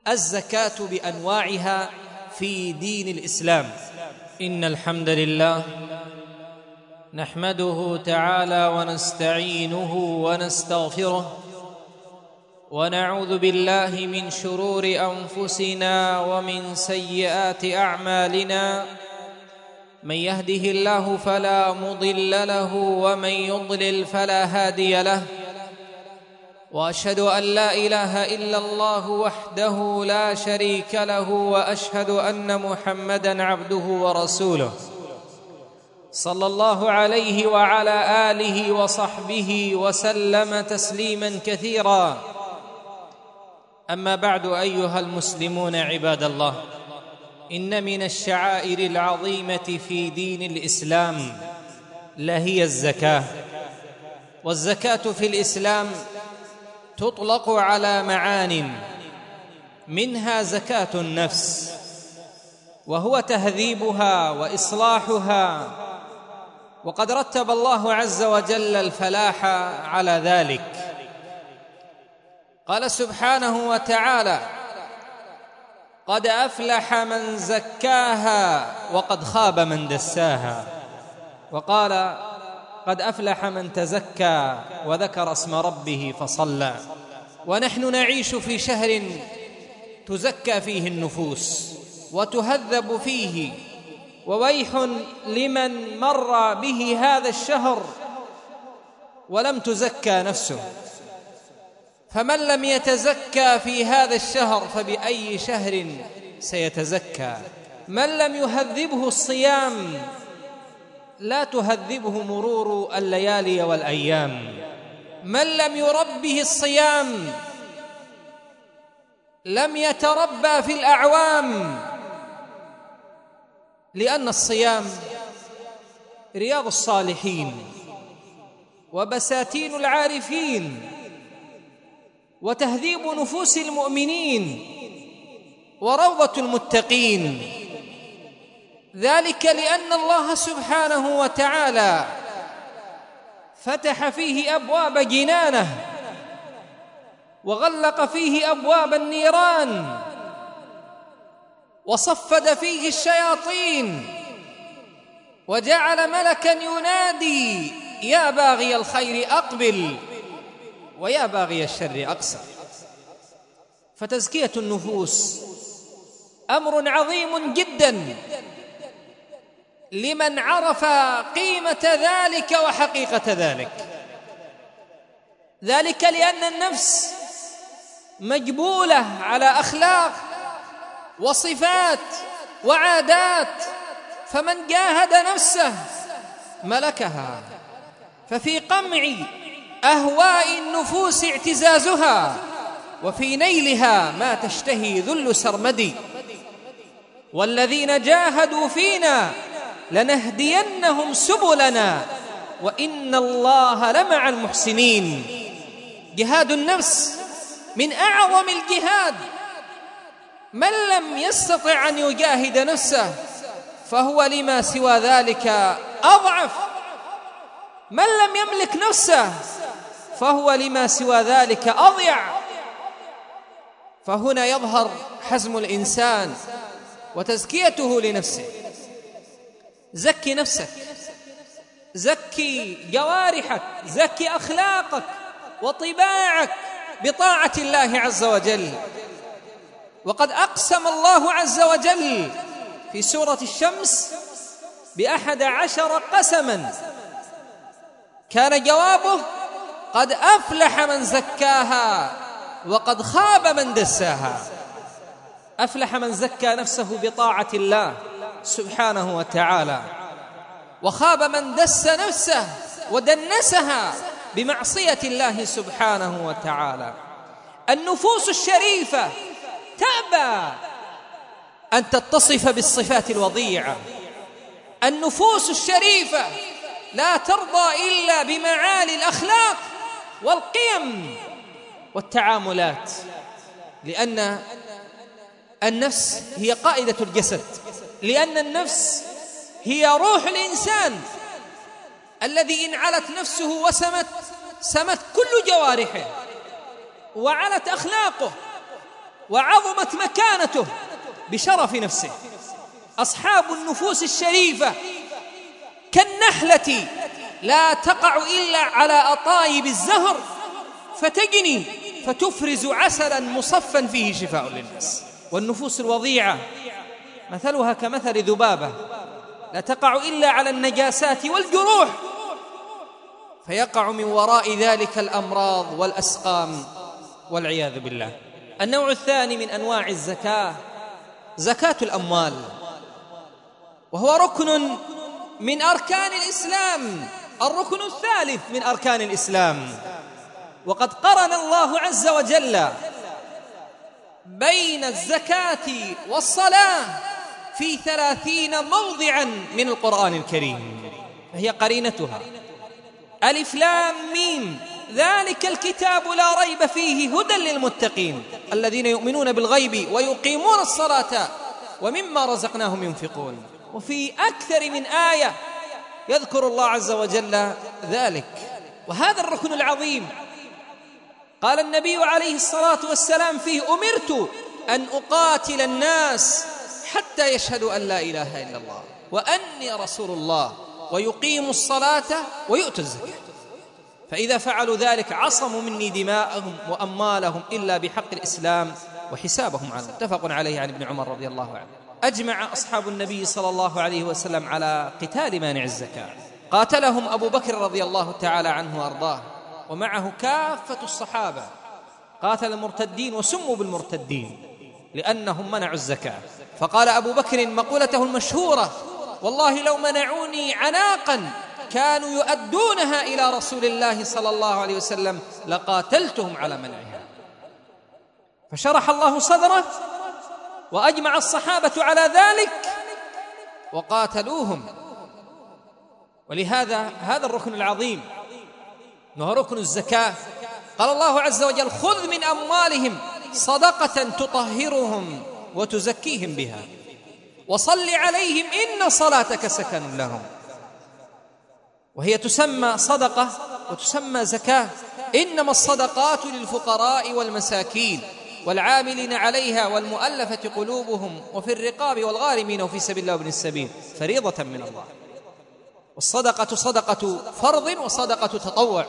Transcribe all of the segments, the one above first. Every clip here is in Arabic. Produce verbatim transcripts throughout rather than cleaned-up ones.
الزكاة بأنواعها في دين الإسلام. إن الحمد لله نحمده تعالى ونستعينه ونستغفره ونعوذ بالله من شرور أنفسنا ومن سيئات أعمالنا. من يهده الله فلا مضل له ومن يضلل فلا هادي له، وأشهد أن لا إله إلا الله وحده لا شريك له، وأشهد أن محمدًا عبده ورسوله صلى الله عليه وعلى آله وصحبه وسلم تسليمًا كثيرا. أما بعد، أيها المسلمون عباد الله، إن من الشعائر العظيمة في دين الإسلام لهي الزكاة. والزكاة في الإسلام تطلق على معان، منها زكاة النفس، وهو تهذيبها وإصلاحها، وقد رتب الله عز وجل الفلاح على ذلك. قال سبحانه وتعالى: قد أفلح من زكاها وقد خاب من دساها. وقال: قد أفلح من تزكى وذكر اسم ربه فصلى. ونحن نعيش في شهر تزكى فيه النفوس وتهذب فيه، وويح لمن مر به هذا الشهر ولم تزكى نفسه. فمن لم يتزكى في هذا الشهر فبأي شهر سيتزكى؟ من لم يهذبه الصيام لا تهذبه مرور الليالي والأيام. من لم يربه الصيام لم يتربى في الأعوام، لأن الصيام رياض الصالحين وبساتين العارفين وتهذيب نفوس المؤمنين وروضة المتقين. ذلك لأن الله سبحانه وتعالى فتح فيه أبواب جنانه وغلق فيه أبواب النيران وصفد فيه الشياطين، وجعل ملكا ينادي: يا باغي الخير أقبل ويا باغي الشر أقصر. فتزكية النفوس أمر عظيم جدا لمن عرف قيمة ذلك وحقيقة ذلك. ذلك لأن النفس مجبولة على أخلاق وصفات وعادات، فمن جاهد نفسه ملكها. ففي قمع أهواء النفوس اعتزازها، وفي نيلها ما تشتهي ذل سرمدي. والذين جاهدوا فينا لنهدينهم سبلنا وإن الله لمع المحسنين. جهاد النفس من أعظم الجهاد. من لم يستطع أن يجاهد نفسه فهو لما سوى ذلك أضعف. من لم يملك نفسه فهو لما سوى ذلك أضيع. فهنا يظهر حزم الإنسان وتزكيته لنفسه. زكي نفسك، زكي جوارحك، زكي أخلاقك وطباعك بطاعة الله عز وجل. وقد أقسم الله عز وجل في سورة الشمس بأحد عشر قسما، كان جوابه: قد أفلح من زكاها وقد خاب من دساها. أفلح من زكى نفسه بطاعة الله سبحانه وتعالى، وخاب من دس نفسه ودنسها بمعصية الله سبحانه وتعالى. النفوس الشريفة تأبى أن تتصف بالصفات الوضيعة. النفوس الشريفة لا ترضى إلا بمعالي الأخلاق والقيم والتعاملات، لأن النفس هي قائدة الجسد، لأن النفس هي روح الإنسان الذي إن علت نفسه وسمت سمت كل جوارحه وعلت أخلاقه وعظمت مكانته بشرف نفسه. أصحاب النفوس الشريفة كالنحلة لا تقع إلا على أطايب الزهر فتجني فتفرز عسلا مصفا فيه شفاء للناس. والنفوس الوضيعة مثلها كمثل ذبابة لا تقع إلا على النجاسات والجروح فيقع من وراء ذلك الأمراض والأسقام والعياذ بالله. النوع الثاني من أنواع الزكاة زكاة الأموال، وهو ركن من أركان الإسلام، الركن الثالث من أركان الإسلام. وقد قرن الله عز وجل بين الزكاة والصلاة في ثلاثين موضعا من القرآن الكريم، فهي قرينتها. ألف لام ميم ذلك الكتاب لا ريب فيه هدى للمتقين الذين يؤمنون بالغيب ويقيمون الصلاة ومما رزقناهم ينفقون. وفي أكثر من آية يذكر الله عز وجل ذلك. وهذا الركن العظيم قال النبي عليه الصلاة والسلام فيه: أمرت أن أقاتل الناس حتى يشهدوا أن لا إله إلا الله وأني رسول الله ويقيموا الصلاة ويؤتوا الزكاة، فإذا فعلوا ذلك عصموا مني دماءهم وأموالهم إلا بحق الإسلام وحسابهم عنه. متفق عليه عن ابن عمر رضي الله عنه. أجمع أصحاب النبي صلى الله عليه وسلم على قتال مانع الزكاة، قاتلهم أبو بكر رضي الله تعالى عنه وأرضاه ومعه كافة الصحابة، قاتل المرتدين وسموا بالمرتدين لأنهم منعوا الزكاة. فقال أبو بكر مقولته المشهورة: والله لو منعوني عناقا كانوا يؤدونها إلى رسول الله صلى الله عليه وسلم لقاتلتهم على منعها. فشرح الله صدره وأجمع الصحابة على ذلك وقاتلوهم. ولهذا هذا الركن العظيم وهو ركن الزكاة قال الله عز وجل: خذ من أموالهم صدقة تطهرهم وتزكيهم بها وصل عليهم إن صلاتك سكن لهم. وهي تسمى صدقة وتسمى زكاة. إنما الصدقات للفقراء والمساكين والعاملين عليها والمؤلفة قلوبهم وفي الرقاب والغارمين وفي سبيل الله وابن السبيل فريضة من الله. والصدقة صدقة فرض وصدقة تطوع.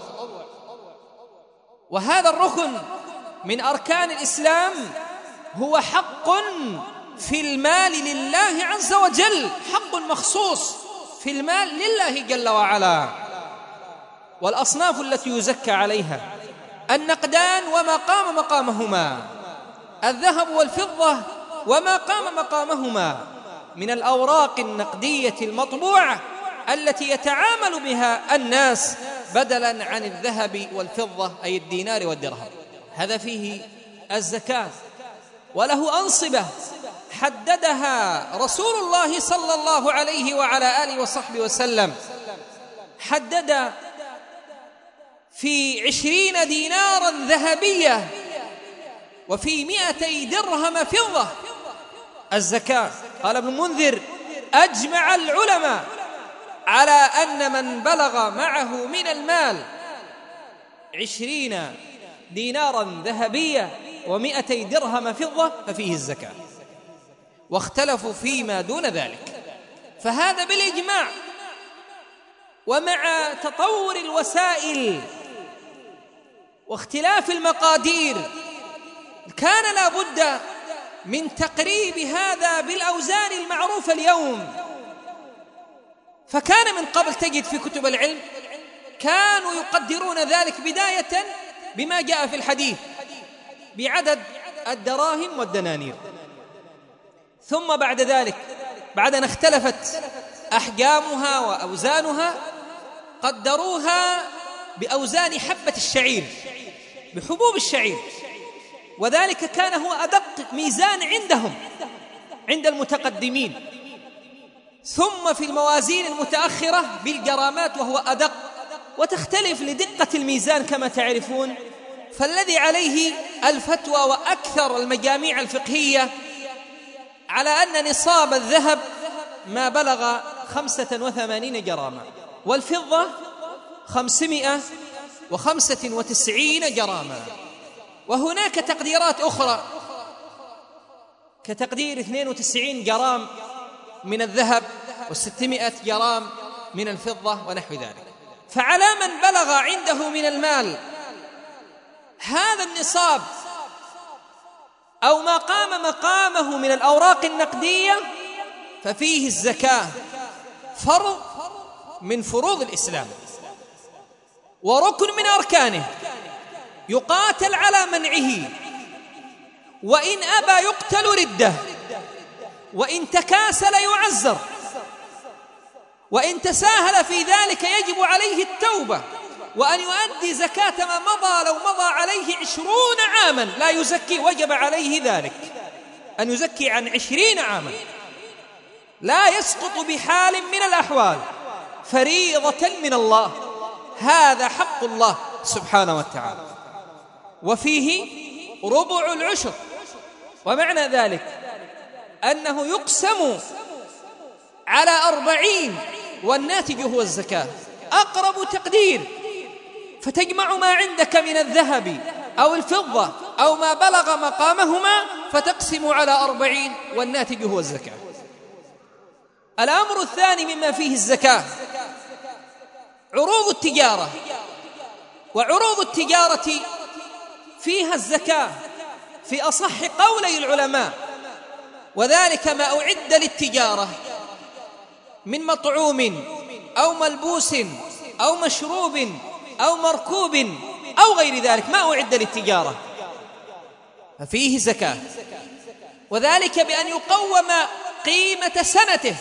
وهذا الركن من أركان الإسلام هو حق في المال لله عز وجل، حق مخصوص في المال لله جل وعلا. والأصناف التي يزكى عليها النقدان وما قام مقامهما، الذهب والفضة وما قام مقامهما من الأوراق النقدية المطبوعة التي يتعامل بها الناس بدلا عن الذهب والفضة أي الدينار والدرهم. هذا فيه الزكاة، وله أنصبة حددها رسول الله صلى الله عليه وعلى آله وصحبه وسلم. حدد في عشرين دينارا ذهبية وفي مئتي درهم فضة الزكاة. قال ابن المنذر: أجمع العلماء على أن من بلغ معه من المال عشرين دينارا ذهبية ومئتي درهم فضة ففيه الزكاة، واختلفوا فيما دون ذلك. فهذا بالإجماع. ومع تطور الوسائل واختلاف المقادير كان لا بد من تقريب هذا بالأوزان المعروفة اليوم. فكان من قبل تجد في كتب العلم كانوا يقدرون ذلك بداية بما جاء في الحديث بعدد الدراهم والدنانير، ثم بعد ذلك بعد أن اختلفت أحجامها وأوزانها قدروها بأوزان حبة الشعير، بحبوب الشعير، وذلك كان هو أدق ميزان عندهم عند المتقدمين. ثم في الموازين المتأخرة بالجرامات وهو أدق، وتختلف لدقة الميزان كما تعرفون. فالذي عليه الفتوى وأكثر المجاميع الفقهية على أن نصاب الذهب ما بلغ خمسة وثمانين جراما، والفضة خمسمائة وخمسة وتسعين جراما. وهناك تقديرات أخرى كتقدير اثنين وتسعين جرام من الذهب وستمائة جرام من الفضة ونحو ذلك. فعلى من بلغ عنده من المال هذا النصاب أو ما قام مقامه من الأوراق النقدية ففيه الزكاة، فرض من فروض الإسلام وركن من أركانه، يقاتل على منعه، وإن أبى يقتل ردة، وإن تكاسل يعزر، وإن تساهل في ذلك يجب عليه التوبة وأن يؤدي زكاة ما مضى لو مضى عليه عشرون عاما لا يزكي، وجب عليه ذلك أن يزكي عن عشرين عاما، لا يسقط بحال من الأحوال، فريضة من الله، هذا حق الله سبحانه وتعالى. وفيه ربع العشر، ومعنى ذلك أنه يقسم على أربعين والناتج هو الزكاة، أقرب تقدير، فتجمع ما عندك من الذهب أو الفضة أو ما بلغ مقامهما فتقسم على أربعين والناتج هو الزكاة. الأمر الثاني مما فيه الزكاة عروض التجارة، وعروض التجارة فيها الزكاة في أصح قولي العلماء، وذلك ما أعد للتجارة من مطعوم أو ملبوس أو مشروب أو مركوب أو غير ذلك، ما أعد للتجارة ففيه زكاة، وذلك بأن يقوم قيمة سنته،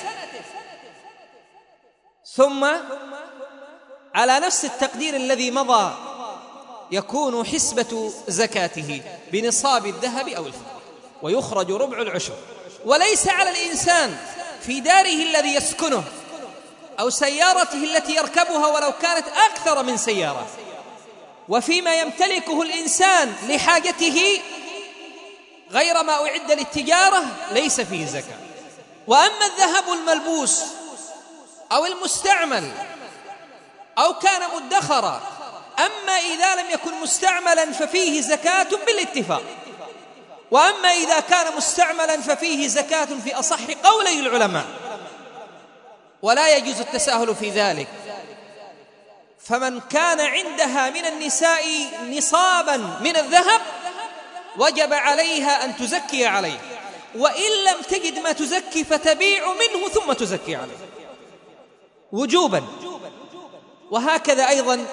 ثم على نفس التقدير الذي مضى يكون حسبة زكاته بنصاب الذهب أو الفضة، ويخرج ربع العشر. وليس على الإنسان في داره الذي يسكنه أو سيارته التي يركبها ولو كانت أكثر من سيارة، وفيما يمتلكه الإنسان لحاجته غير ما أعد للتجارة ليس فيه زكاة. وأما الذهب الملبوس أو المستعمل أو كان مدخرا، أما إذا لم يكن مستعملا ففيه زكاة بالاتفاق، وأما إذا كان مستعملا ففيه زكاة في أصح قولي العلماء، ولا يجوز التساهل في ذلك. فمن كان عندها من النساء نصابا من الذهب وجب عليها أن تزكي عليه، وإن لم تجد ما تزكي فتبيع منه ثم تزكي عليه وجوبا. وهكذا أيضا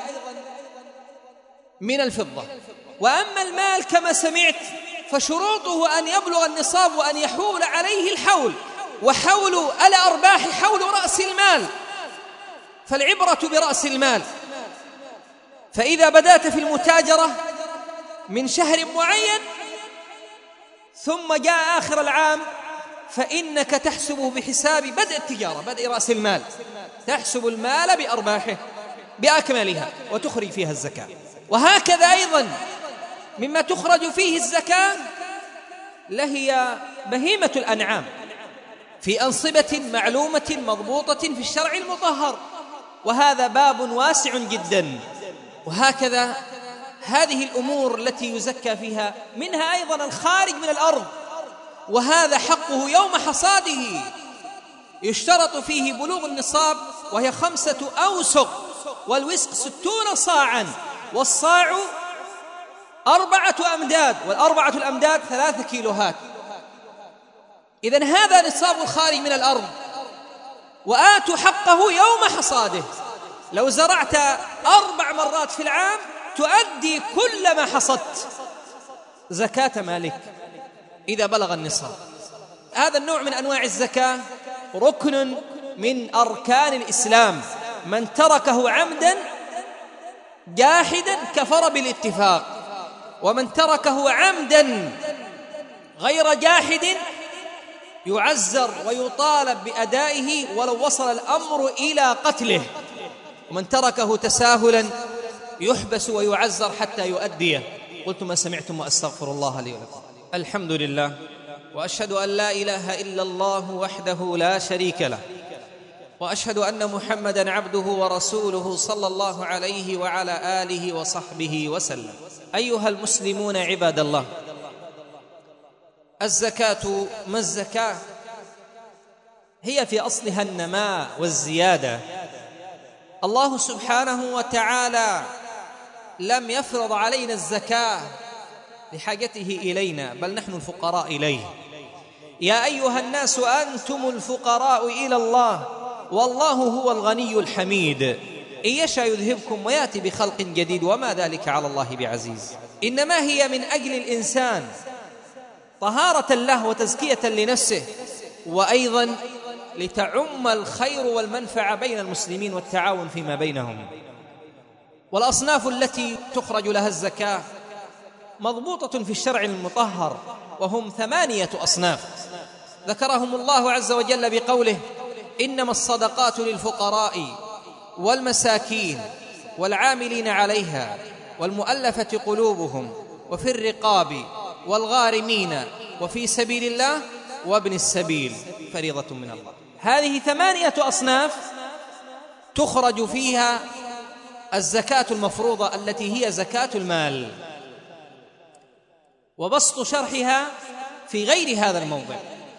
من الفضة. وأما المال كما سمعت فشروطه أن يبلغ النصاب وأن يحول عليه الحول، وحول الأرباح حول رأس المال، فالعبرة برأس المال. فإذا بدأت في المتاجرة من شهر معين ثم جاء آخر العام فإنك تحسبه بحساب بدء التجارة، بدء رأس المال، تحسب المال بأرباحه بأكملها وتخرج فيها الزكاة. وهكذا أيضا مما تخرج فيه الزكاة لهي بهيمة الأنعام في أنصبة معلومة مضبوطة في الشرع المطهر، وهذا باب واسع جدا. وهكذا هذه الأمور التي يزكى فيها منها أيضا الخارج من الأرض، وهذا حقه يوم حصاده، يشترط فيه بلوغ النصاب وهي خمسة أوسق، والوسق ستون صاعا، والصاع أربعة أمداد، والأربعة الأمداد ثلاثة كيلوهات. إذن هذا نصاب الخارج من الأرض، وآتوا حقه يوم حصاده. لو زرعت أربع مرات في العام تؤدي كل ما حصدت زكاة مالك إذا بلغ النصاب. هذا النوع من أنواع الزكاة ركن من أركان الإسلام، من تركه عمدا جاحدا كفر بالاتفاق، ومن تركه عمدا غير جاحد يعزر ويطالب بأدائه ولو وصل الأمر إلى قتله، ومن تركه تساهلا يحبس ويعزر حتى يؤديه. قلت ما سمعتم وأستغفر الله لي ولكم. الحمد لله، وأشهد أن لا إله إلا الله وحده لا شريك له، وأشهد أن محمدًا عبده ورسوله صلى الله عليه وعلى آله وصحبه وسلم. أيها المسلمون عباد الله، الزكاة ما الزكاة؟ هي في أصلها النماء والزيادة. الله سبحانه وتعالى لم يفرض علينا الزكاة لحاجته إلينا، بل نحن الفقراء إليه. يا أيها الناس أنتم الفقراء إلى الله والله هو الغني الحميد، إن يشاء يذهبكم ويأتي بخلق جديد وما ذلك على الله بعزيز. إنما هي من أجل الإنسان طهارة له وتزكية لنفسه، وأيضا لتعم الخير والمنفعة بين المسلمين والتعاون فيما بينهم. والأصناف التي تخرج لها الزكاة مضبوطة في الشرع المطهر، وهم ثمانية أصناف ذكرهم الله عز وجل بقوله: إنما الصدقات للفقراء والمساكين والعاملين عليها والمؤلفة قلوبهم وفي الرقاب والغارمين وفي سبيل الله وابن السبيل فريضة من الله. هذه ثمانية أصناف تخرج فيها الزكاة المفروضة التي هي زكاة المال، وبسط شرحها في غير هذا الموضع.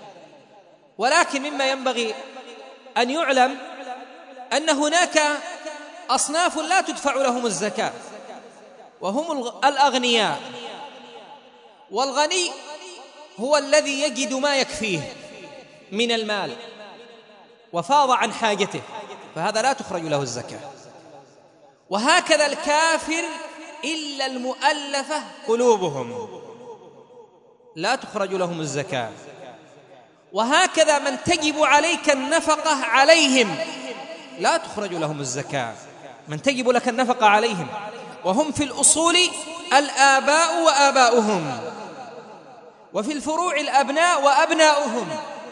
ولكن مما ينبغي أن يعلم أن هناك أصناف لا تدفع لهم الزكاة، وهم الأغنياء. والغني هو الذي يجد ما يكفيه من المال وفاض عن حاجته، فهذا لا تخرج له الزكاة. وهكذا الكافر إلا المؤلفة قلوبهم لا تخرج لهم الزكاة. وهكذا من تجب عليك النفقة عليهم لا تخرج لهم الزكاة، من تجب لك النفقة عليهم، وهم في الأصول الآباء وآباؤهم، وفي الفروع الأبناء وأبناؤهم،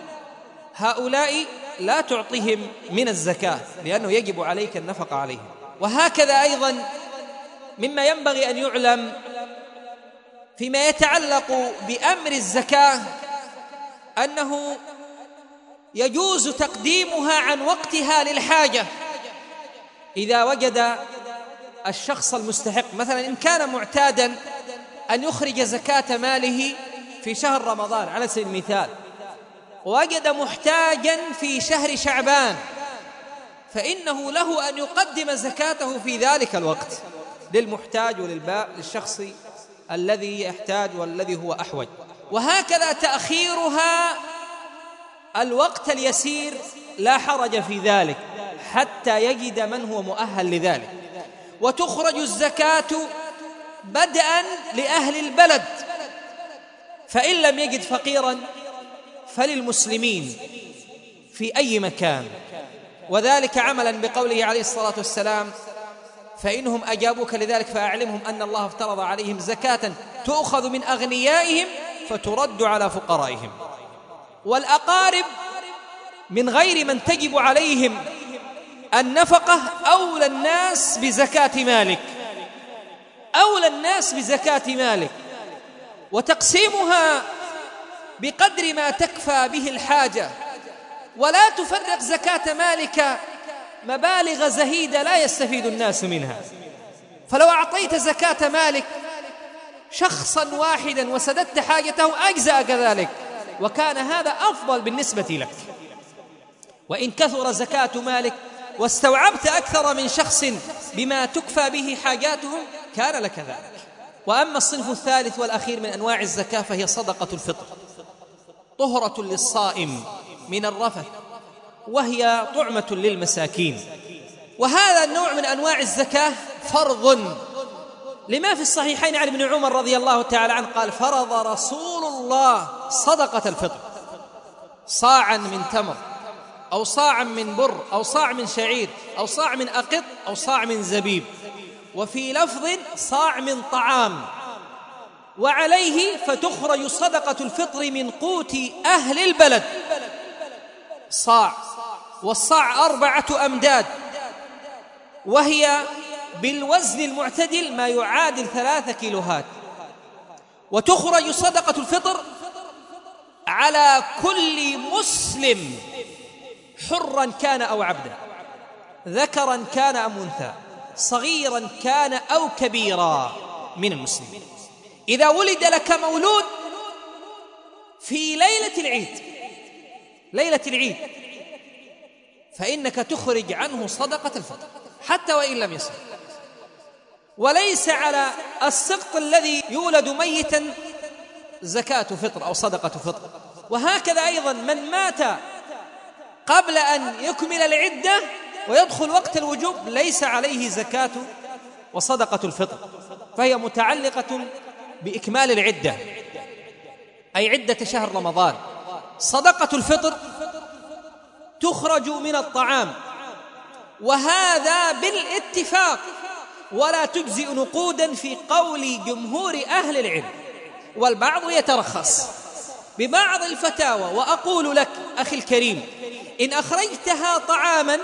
هؤلاء لا تعطيهم من الزكاة لأنه يجب عليك النفقة عليهم. وهكذا أيضا مما ينبغي أن يعلم فيما يتعلق بأمر الزكاة أنه يجوز تقديمها عن وقتها للحاجة. إذا وجد الشخص المستحق، مثلا إن كان معتادا أن يخرج زكاة ماله في شهر رمضان على سبيل المثال، ووجد محتاجا في شهر شعبان، فإنه له أن يقدم زكاته في ذلك الوقت للمحتاج وللباء للشخص الذي يحتاج والذي هو أحوج. وهكذا تأخيرها الوقت اليسير لا حرج في ذلك حتى يجد من هو مؤهل لذلك. وتخرج الزكاة بدءا لأهل البلد، فإن لم يجد فقيرا فللمسلمين في أي مكان، وذلك عملا بقوله عليه الصلاة والسلام: فإنهم أجابوك لذلك فأعلمهم أن الله افترض عليهم زكاة تؤخذ من أغنيائهم فترد على فقرائهم. والأقارب من غير من تجب عليهم النفقة أولى الناس بزكاة مالك، أولى الناس بزكاة مالك، وتقسيمها بقدر ما تكفى به الحاجة، ولا تفرق زكاة مالك مبالغ زهيدة لا يستفيد الناس منها. فلو أعطيت زكاة مالك شخصا واحدا وسددت حاجته أجزأ كذلك، وكان هذا أفضل بالنسبة لك. وإن كثر زكاة مالك واستوعبت أكثر من شخص بما تكفى به حاجاتهم كان لك ذلك. وأما الصنف الثالث والأخير من أنواع الزكاة فهي صدقة الفطر، طهرة للصائم من الرفث، وهي طعمة للمساكين. وهذا النوع من أنواع الزكاة فرض، لما في الصحيحين عن ابن عمر رضي الله تعالى عنه قال: فرض رسول الله صدقة الفطر، صاعا من تمر أو صاعا من بر أو صاع من شعير أو صاع من أقط أو صاع من زبيب، وفي لفظ صاع من طعام، وعليه فتخرج صدقة الفطر من قوت أهل البلد صاع، والصاع أربعة أمداد، وهي بالوزن المعتدل ما يعادل ثلاثة كيلوهات. وتخرج صدقة الفطر على كل مسلم حرا كان أو عبدا، ذكرا كان أم أنثى، صغيرا كان أو كبيرا من المسلمين. إذا ولد لك مولود في ليلة العيد، ليلة العيد، فإنك تخرج عنه صدقة الفطر حتى وإن لم يصم. وليس على السقط الذي يولد ميتا زكاة فطر أو صدقة فطر. وهكذا أيضا من مات قبل أن يكمل العدة ويدخل وقت الوجوب ليس عليه زكاة وصدقة الفطر، فهي متعلقة بإكمال العدة، أي عدة شهر رمضان. صدقة الفطر تخرج من الطعام، وهذا بالاتفاق، ولا تجزئ نقودا في قول جمهور أهل العلم، والبعض يترخص ببعض الفتاوى. وأقول لك أخي الكريم، إن أخرجتها طعاما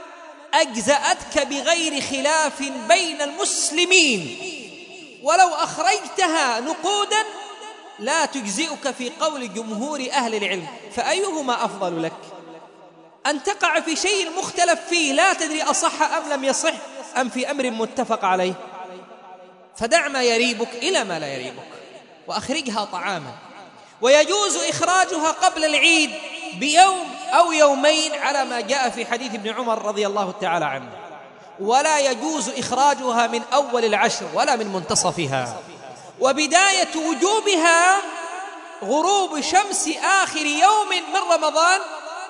أجزأتك بغير خلاف بين المسلمين، ولو أخرجتها نقودا لا تجزئك في قول جمهور أهل العلم. فأيهما أفضل لك؟ أن تقع في شيء مختلف فيه لا تدري أصح أم لم يصح، أم في أمر متفق عليه؟ فدع ما يريبك إلى ما لا يريبك، وأخرجها طعاما. ويجوز إخراجها قبل العيد بيوم أو يومين على ما جاء في حديث ابن عمر رضي الله تعالى عنه، ولا يجوز إخراجها من أول العشر ولا من منتصفها. وبداية وجوبها غروب شمس آخر يوم من رمضان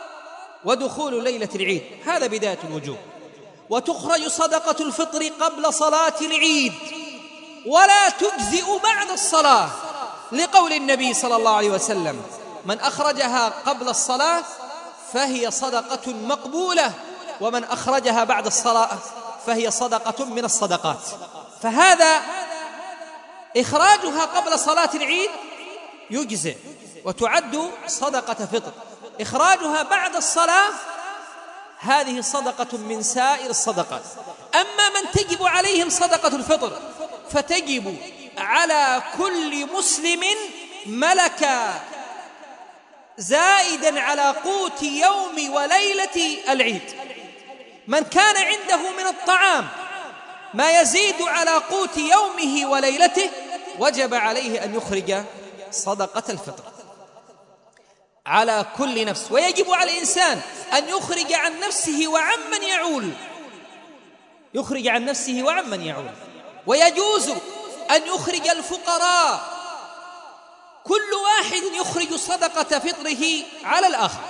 ودخول ليلة العيد، هذا بداية الوجوب. وتخرج صدقة الفطر قبل صلاة العيد ولا تجزئ بعد الصلاة، لقول النبي صلى الله عليه وسلم: من أخرجها قبل الصلاة فهي صدقة مقبولة، ومن أخرجها بعد الصلاة فهي صدقة من الصدقات. فهذا إخراجها قبل صلاة العيد يجزئ وتعد صدقة فطر. إخراجها بعد الصلاة هذه صدقة من سائر الصدقات. أما من تجب عليهم صدقة الفطر فتجب على كل مسلم ملك زائدا على قوت يوم وليلة العيد. من كان عنده من الطعام ما يزيد على قوت يومه وليلته وجب عليه أن يخرج صدقة الفطر على كل نفس. ويجب على الإنسان أن يخرج عن نفسه وعمن يعول، يخرج عن نفسه وعمن يعول. ويجوز أن يخرج الفقراء، كل واحد يخرج صدقة فطره على الآخر،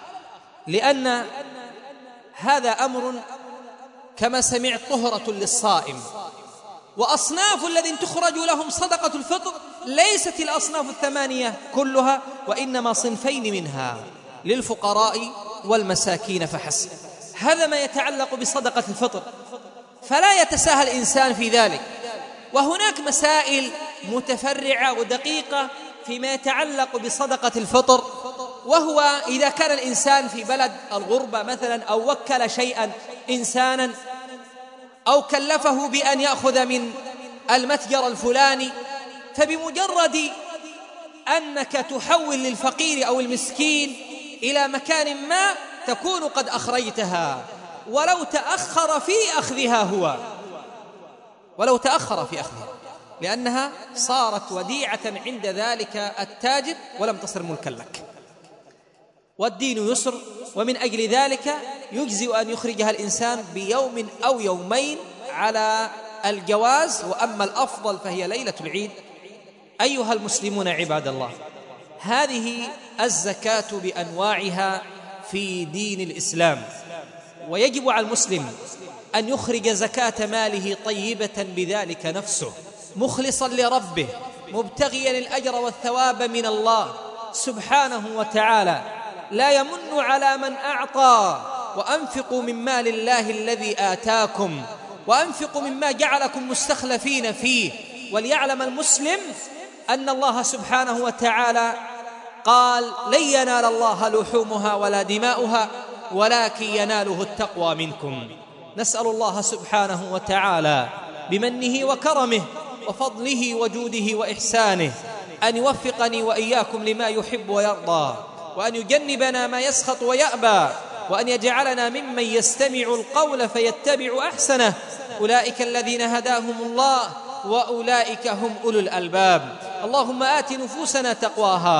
لأن هذا أمر كما سمعت طهرة للصائم. وأصناف الذين تخرج لهم صدقة الفطر ليست الأصناف الثمانية كلها، وإنما صنفين منها للفقراء والمساكين فحسب. هذا ما يتعلق بصدقة الفطر، فلا يتساهل الإنسان في ذلك. وهناك مسائل متفرعة ودقيقة فيما يتعلق بصدقة الفطر، وهو إذا كان الإنسان في بلد الغربة مثلا، أو وكل شيئا إنسانا، أو كلفه بأن يأخذ من المتجر الفلاني، فبمجرد أنك تحول للفقير أو المسكين إلى مكان ما تكون قد أخرجتها، ولو تأخر في أخذها هو ولو تأخر في أخذها لأنها صارت وديعة عند ذلك التاجر ولم تصر ملكا لك. والدين يسر، ومن أجل ذلك يجزئ أن يخرجها الإنسان بيوم أو يومين على الجواز، وأما الأفضل فهي ليلة العيد. أيها المسلمون عباد الله، هذه الزكاة بأنواعها في دين الإسلام، ويجب على المسلم أن يخرج زكاة ماله طيبة بذلك نفسه، مخلصا لربه، مبتغيا الأجر والثواب من الله سبحانه وتعالى. لا يمن على من أعطى، وأنفقوا من مال الله الذي آتاكم، وأنفقوا مما جعلكم مستخلفين فيه. وليعلم المسلم أن الله سبحانه وتعالى قال: لن ينال الله لحومها ولا دماؤها ولكن يناله التقوى منكم. نسأل الله سبحانه وتعالى بمنه وكرمه وفضله وجوده وإحسانه أن يوفقني وإياكم لما يحب ويرضى، وأن يجنبنا ما يسخط ويأبى، وأن يجعلنا ممن يستمع القول فيتبع أحسنه. أولئك الذين هداهم الله وأولئك هم أولو الألباب. اللهم آت نفوسنا تقواها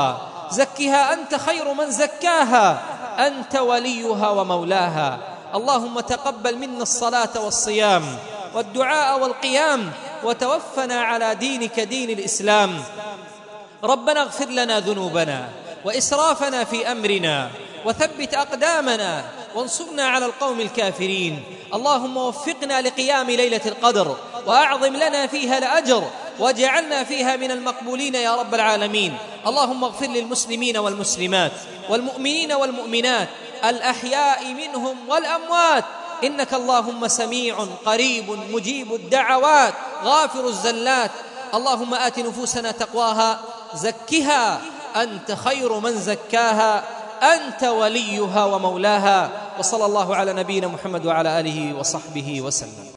زكها أنت خير من زكاها، أنت وليها ومولاها. اللهم تقبل منا الصلاة والصيام والدعاء والقيام، وتوفنا على دينك دين الإسلام. ربنا اغفر لنا ذنوبنا وإسرافنا في أمرنا، وثبت أقدامنا، وانصرنا على القوم الكافرين. اللهم وفقنا لقيام ليلة القدر، وأعظم لنا فيها الأجر، واجعلنا فيها من المقبولين يا رب العالمين. اللهم اغفر للمسلمين والمسلمات والمؤمنين والمؤمنات الأحياء منهم والأموات، إنك اللهم سميع قريب مجيب الدعوات غافر الزلات. اللهم آت نفوسنا تقواها، زكها أنت خير من زكاها، أنت وليها ومولاها. وصلى الله على نبينا محمد وعلى آله وصحبه وسلم.